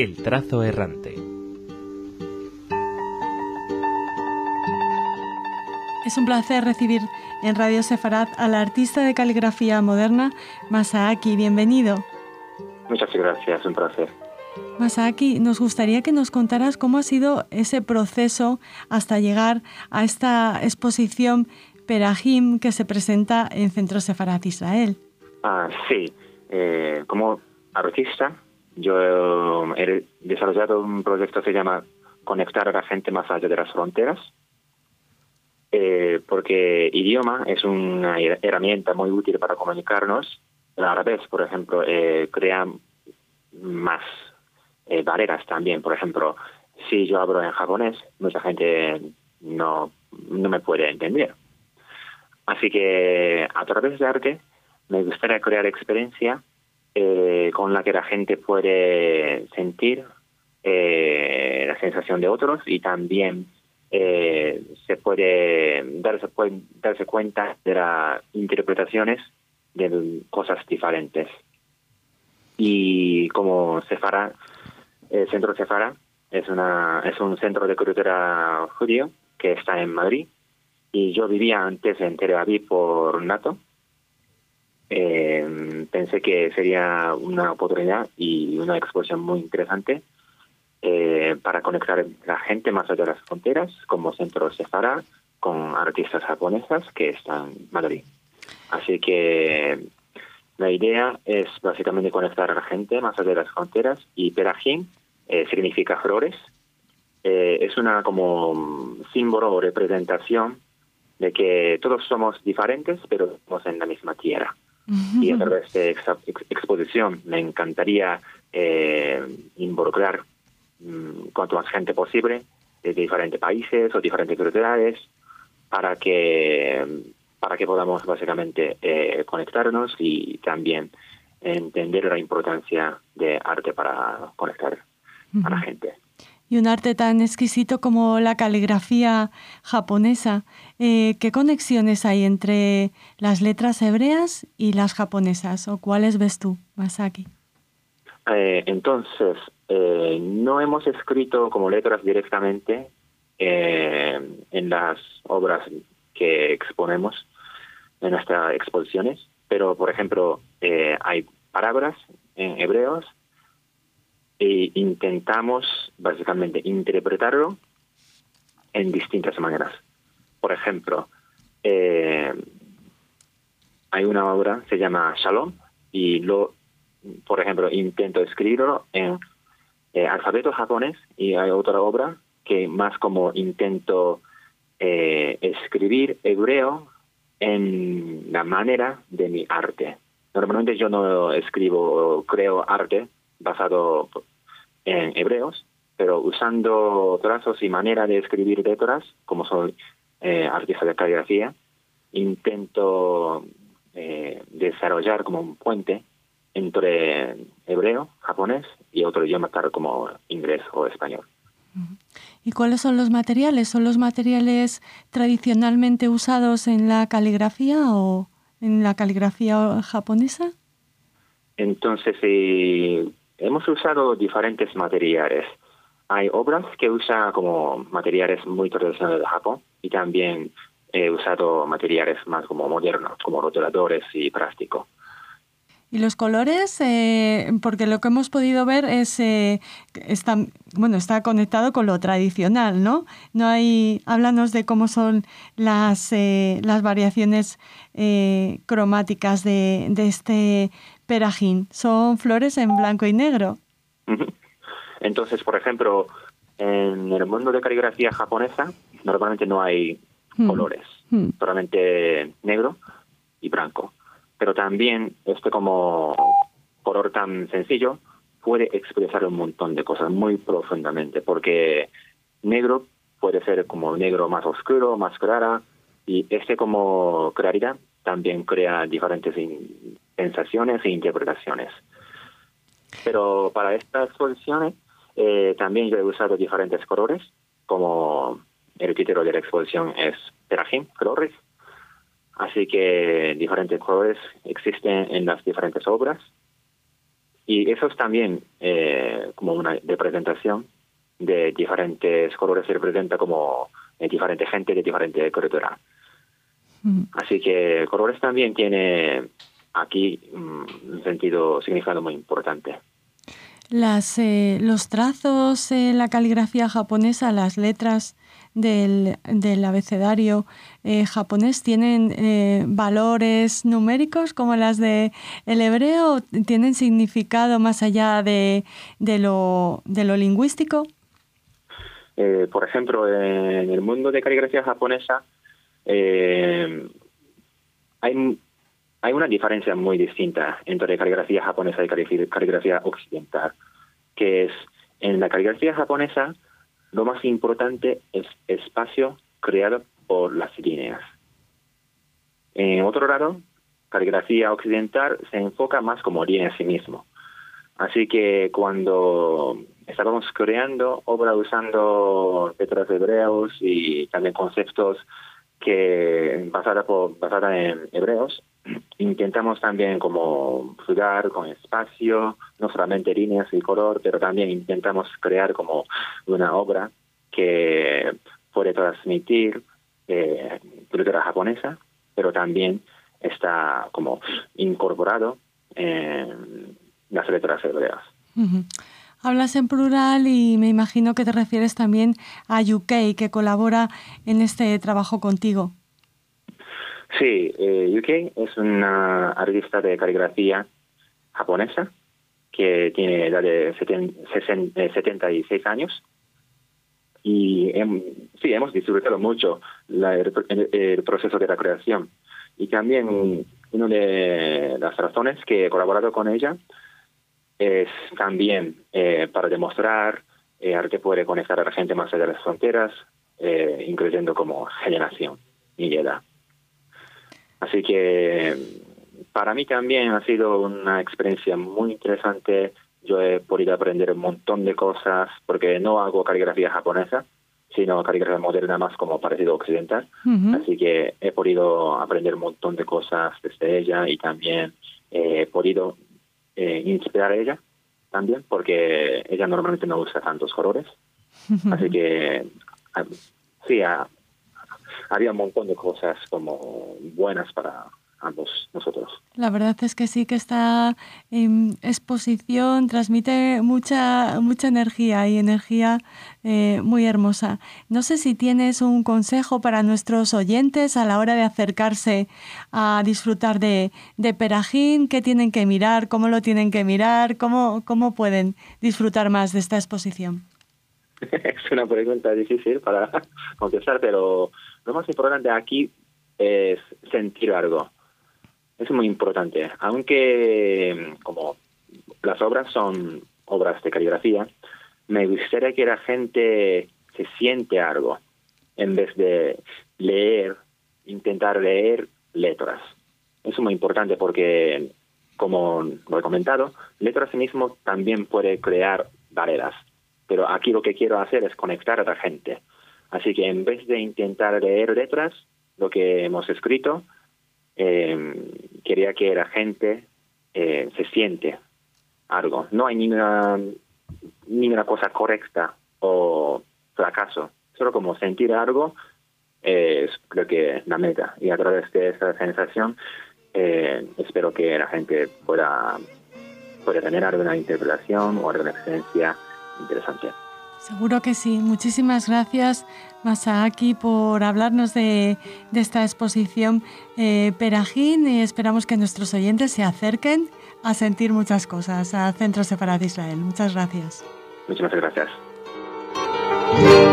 El trazo errante. Es un placer recibir en Radio Sefarad al artista de caligrafía moderna, Masaaki. Bienvenido. Muchas gracias, un placer. Masaaki, nos gustaría que nos contaras cómo ha sido ese proceso hasta llegar a esta exposición Perahim que se presenta en Centro Sefarad Israel. Sí, como artista yo he desarrollado un proyecto que se llama Conectar a la gente más allá de las fronteras, porque idioma es una herramienta muy útil para comunicarnos. A la vez, por ejemplo, crea más barreras también. Por ejemplo, si yo hablo en japonés, mucha gente no me puede entender. Así que a través de arte me gustaría crear experiencia con la que la gente puede sentir la sensación de otros y también se puede darse cuenta de las interpretaciones de cosas diferentes. Y como Sefarad, el Centro Sefarad es un centro de cultura judío que está en Madrid, y yo vivía antes en Tel Aviv por nato. Pensé que sería una oportunidad y una exposición muy interesante para conectar a la gente más allá de las fronteras, como Centro Sefarad, con artistas japonesas que están en Madrid. Así que la idea es básicamente conectar a la gente más allá de las fronteras, y Perahim significa flores. Es una como símbolo o representación de que todos somos diferentes, pero estamos en la misma tierra. Y a través de esta exposición me encantaría involucrar cuanto más gente posible de diferentes países o diferentes culturas para que podamos básicamente conectarnos y también entender la importancia de arte para conectar a la gente. Y un arte tan exquisito como la caligrafía japonesa. ¿Qué conexiones hay entre las letras hebreas y las japonesas? ¿O cuáles ves tú, Masaaki? Entonces, no hemos escrito como letras directamente en las obras que exponemos en nuestras exposiciones, pero, por ejemplo, hay palabras en hebreos e intentamos básicamente interpretarlo en distintas maneras. Por ejemplo, hay una obra, se llama Shalom, y por ejemplo, intento escribirlo en alfabeto japonés, y hay otra obra que más como intento escribir hebreo en la manera de mi arte. Normalmente yo no escribo o creo arte basado en hebreos, pero usando trazos y manera de escribir letras, como soy artista de caligrafía, intento desarrollar como un puente entre hebreo, japonés y otro idioma tal como inglés o español. ¿Y cuáles son los materiales? ¿Son los materiales tradicionalmente usados en la caligrafía o en la caligrafía japonesa? Entonces, hemos usado diferentes materiales. Hay obras que usan como materiales muy tradicionales de Japón, y también he usado materiales más como modernos, como rotuladores y plástico. ¿Y los colores? Porque lo que hemos podido ver es está conectado con lo tradicional, ¿no? Háblanos de cómo son las variaciones cromáticas de este Perahim. Son flores en blanco y negro. Entonces, por ejemplo, en el mundo de caligrafía japonesa normalmente no hay colores, solamente negro y blanco. Pero también como color tan sencillo puede expresar un montón de cosas muy profundamente, porque negro puede ser como negro más oscuro, más clara, y como claridad también crea diferentes sensaciones e interpretaciones. Pero para estas exposiciones también yo he usado diferentes colores, como el título de la exposición es Perahim, colores. Así que diferentes colores existen en las diferentes obras. Y eso es también como una representación de diferentes colores, se representa como diferente gente de diferente cultura. Así que colores también tiene aquí un significado muy importante. Los trazos, la caligrafía japonesa, las letras del abecedario japonés tienen valores numéricos como las del hebreo, ¿tienen significado más allá de lo lingüístico? Por ejemplo, en el mundo de caligrafía japonesa hay una diferencia muy distinta entre caligrafía japonesa y caligrafía occidental, que es, en la caligrafía japonesa, lo más importante es espacio creado por las líneas. En otro lado, caligrafía occidental se enfoca más como línea en sí mismo. Así que cuando estábamos creando obra usando letras hebreos y también conceptos que basada en hebreos, intentamos también como jugar con espacio, no solamente líneas y color, pero también intentamos crear como una obra que puede transmitir cultura japonesa, pero también está como incorporado en las letras hebreas. Uh-huh. Hablas en plural y me imagino que te refieres también a Yukei, que colabora en este trabajo contigo. Sí, Yukei es una artista de caligrafía japonesa que tiene edad de 76 años. Y hemos disfrutado mucho el proceso de la creación. Y también una de las razones que he colaborado con ella es también para demostrar arte puede conectar a la gente más allá de las fronteras, incluyendo como generación y edad. Así que para mí también ha sido una experiencia muy interesante. Yo he podido aprender un montón de cosas porque no hago caligrafía japonesa, sino caligrafía moderna más como parecido occidental. Uh-huh. Así que he podido aprender un montón de cosas desde ella y también he podido inspirar a ella también porque ella normalmente no usa tantos colores. Uh-huh. Así que sí, había un montón de cosas como buenas para ambos nosotros. La verdad es que sí, que esta exposición transmite mucha energía y energía muy hermosa. No sé si tienes un consejo para nuestros oyentes a la hora de acercarse a disfrutar de Perajin, qué tienen que mirar, cómo lo tienen que mirar, cómo pueden disfrutar más de esta exposición. Es una pregunta difícil para contestar, pero lo más importante aquí es sentir algo. Es muy importante. Aunque como las obras son obras de caligrafía, me gustaría que la gente se siente algo en vez de intentar leer letras. Eso es muy importante porque, como lo he comentado, letras en sí mismo también puede crear barreras. Pero aquí lo que quiero hacer es conectar a la gente. Así que en vez de intentar leer letras, lo que hemos escrito, quería que la gente se siente algo. No hay ninguna cosa correcta o fracaso. Solo como sentir algo es creo que la meta. Y a través de esa sensación espero que la gente pueda tener alguna interpretación o alguna experiencia interesante. Seguro que sí. Muchísimas gracias, Masaaki, por hablarnos de esta exposición Perajin, y esperamos que nuestros oyentes se acerquen a sentir muchas cosas a Centro Sefarad de Israel. Muchas gracias. Muchas gracias.